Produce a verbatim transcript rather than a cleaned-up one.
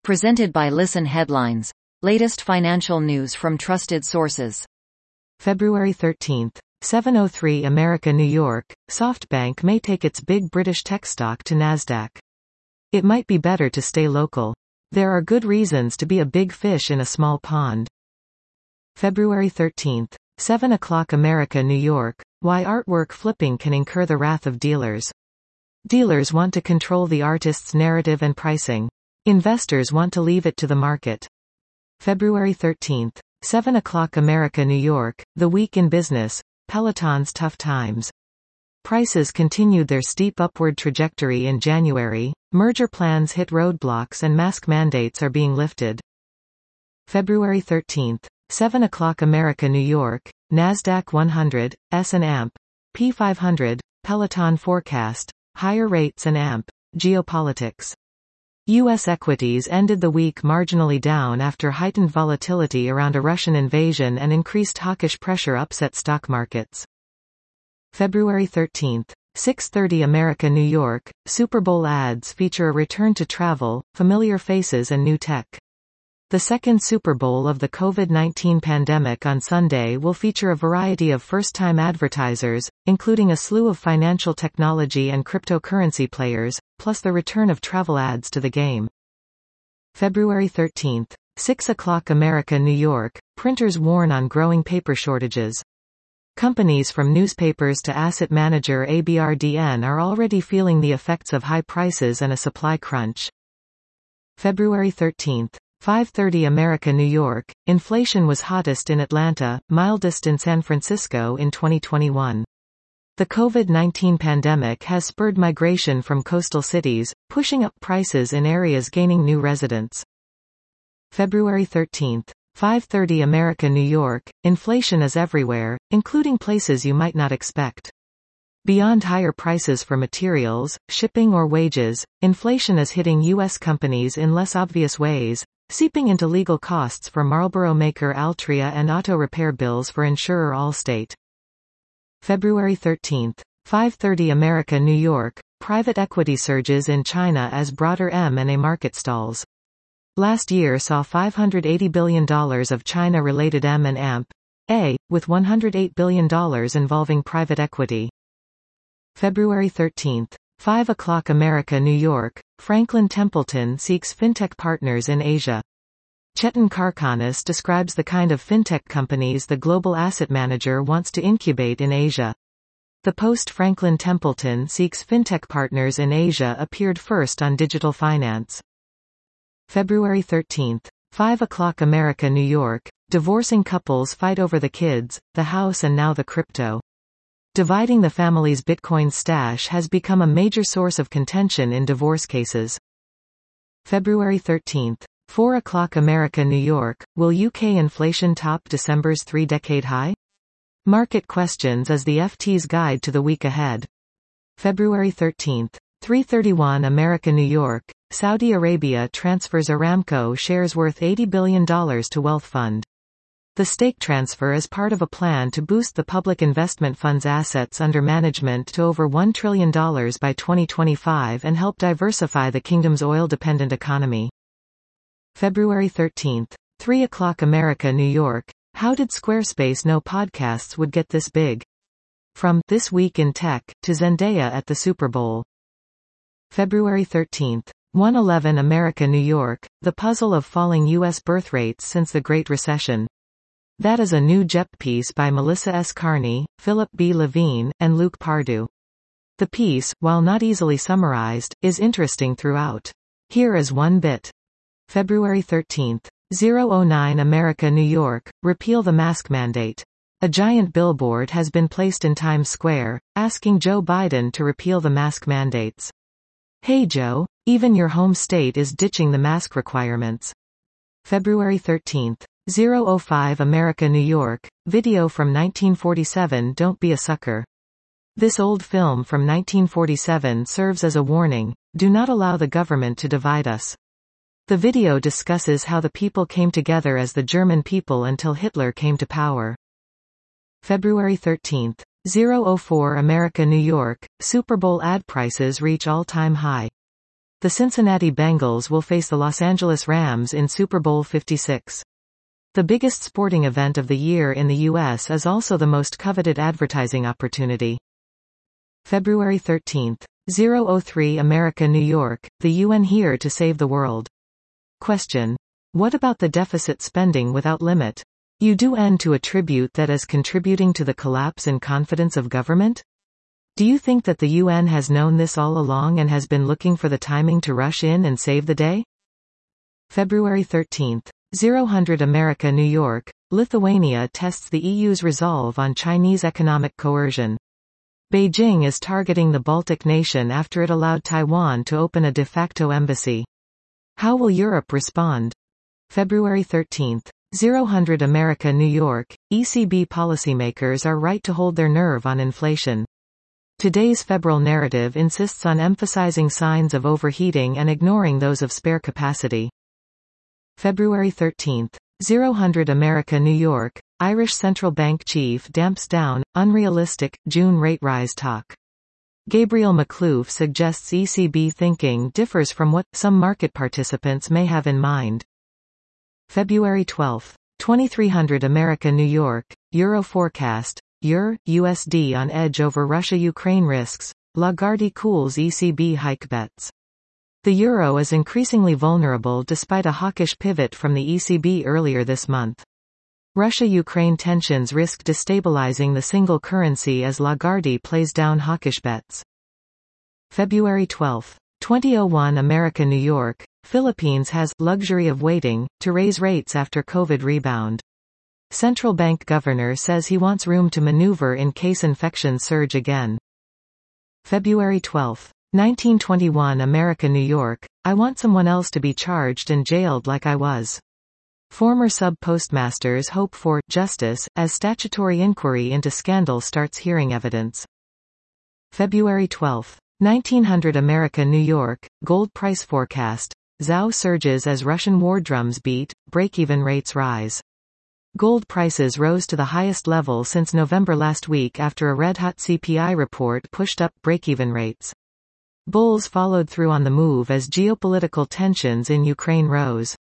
Presented by Listen Headlines. Latest financial news from trusted sources. February thirteenth. seven oh three America New York, SoftBank may take its big British tech stock to Nasdaq. It might be better to stay local. There are good reasons to be a big fish in a small pond. February thirteenth. seven o'clock America New York, why artwork flipping can incur the wrath of dealers. Dealers want to control the artist's narrative and pricing. Investors want to leave it to the market. February thirteenth. seven o'clock America New York, the week in business, Peloton's tough times. Prices continued their steep upward trajectory in January, merger plans hit roadblocks and mask mandates are being lifted. February thirteenth. seven o'clock America New York, Nasdaq one hundred, S and A M P five hundred, Peloton forecast, higher rates and A M P, geopolitics. U S equities ended the week marginally down after heightened volatility around a Russian invasion and increased hawkish pressure upset stock markets. February thirteenth. six thirty America New York, Super Bowl ads feature a return to travel, familiar faces and new tech. The second Super Bowl of the COVID nineteen pandemic on Sunday will feature a variety of first-time advertisers, including a slew of financial technology and cryptocurrency players, plus the return of travel ads to the game. February thirteenth. six o'clock America New York, printers warn on growing paper shortages. Companies from newspapers to asset manager A B R D N are already feeling the effects of high prices and a supply crunch. February thirteenth. five thirty America New York, inflation was hottest in Atlanta, mildest in San Francisco in twenty twenty-one. The COVID nineteen pandemic has spurred migration from coastal cities, pushing up prices in areas gaining new residents. February thirteenth. five thirty America New York, inflation is everywhere, including places you might not expect. Beyond higher prices for materials, shipping or wages, inflation is hitting U S companies in less obvious ways, seeping into legal costs for Marlboro maker Altria and auto repair bills for insurer Allstate. February thirteenth. five thirty America New York, private equity surges in China as broader M and A market stalls. Last year saw five hundred eighty billion dollars of China-related M and A, with one hundred eight billion dollars involving private equity. February thirteenth. five o'clock America New York, Franklin Templeton seeks fintech partners in Asia. Chetan Karkhanis describes the kind of fintech companies the global asset manager wants to incubate in Asia. The post Franklin Templeton seeks fintech partners in Asia appeared first on Digital Finance. February thirteenth. five o'clock America New York, divorcing couples fight over the kids, the house and now the crypto. Dividing the family's Bitcoin stash has become a major source of contention in divorce cases. February thirteenth. four o'clock America New York, will U K inflation top December's three-decade high? Market questions as the F T's guide to the week ahead. February thirteenth. three thirty-one America New York, Saudi Arabia transfers Aramco shares worth eighty billion dollars to Wealth Fund. The stake transfer is part of a plan to boost the public investment fund's assets under management to over one trillion dollars by twenty twenty-five and help diversify the kingdom's oil-dependent economy. February thirteenth. three o'clock America New York, how did Squarespace know podcasts would get this big? From This Week in Tech to Zendaya at the Super Bowl. February thirteenth. one eleven America New York, the puzzle of falling U S birth rates since the Great Recession. That is a new J E P piece by Melissa S. Carney, Philip B. Levine, and Luke Pardue. The piece, while not easily summarized, is interesting throughout. Here is one bit. February thirteenth. oh nine America New York, repeal the mask mandate. A giant billboard has been placed in Times Square, asking Joe Biden to repeal the mask mandates. Hey Joe, even your home state is ditching the mask requirements. February thirteenth. oh five America New York, video from nineteen forty-seven Don't be a sucker. This old film from nineteen forty-seven serves as a warning, do not allow the government to divide us. The video discusses how the people came together as the German people until Hitler came to power. February thirteenth. oh four America New York, Super Bowl ad prices reach all-time high. The Cincinnati Bengals will face the Los Angeles Rams in Super Bowl fifty-six. The biggest sporting event of the year in the U S is also the most coveted advertising opportunity. February thirteenth. zero oh three America New York, the U N here to save the world. Question. What about the deficit spending without limit? You do end to attribute that as contributing to the collapse in confidence of government? Do you think that the U N has known this all along and has been looking for the timing to rush in and save the day? February thirteenth. zero hundred America New York, Lithuania tests the E U's resolve on Chinese economic coercion. Beijing is targeting the Baltic nation after it allowed Taiwan to open a de facto embassy. How will Europe respond? February thirteenth. zero hundred America New York, E C B policymakers are right to hold their nerve on inflation. Today's febrile narrative insists on emphasizing signs of overheating and ignoring those of spare capacity. February thirteenth. zero hundred America New York, Irish central bank chief damps down unrealistic June rate rise talk. Gabriel Makhlouf suggests E C B thinking differs from what some market participants may have in mind. February twelfth. twenty-three hundred America New York, Euro forecast, Euro, U S D on edge over Russia-Ukraine risks, Lagarde cools E C B hike bets. The euro is increasingly vulnerable despite a hawkish pivot from the E C B earlier this month. Russia-Ukraine tensions risk destabilizing the single currency as Lagarde plays down hawkish bets. February twelfth. twenty oh one America New York, Philippines has luxury of waiting to raise rates after COVID rebound. Central bank governor says he wants room to maneuver in case infections surge again. February twelfth. nineteen twenty-one America New York, I want someone else to be charged and jailed like I was. Former sub-postmasters hope for justice as statutory inquiry into scandal starts hearing evidence. February twelfth. nineteen hundred America New York, gold price forecast. Zhao surges as Russian war drums beat, break-even rates rise. Gold prices rose to the highest level since November last week after a red-hot C P I report pushed up break-even rates. Bulls followed through on the move as geopolitical tensions in Ukraine rose.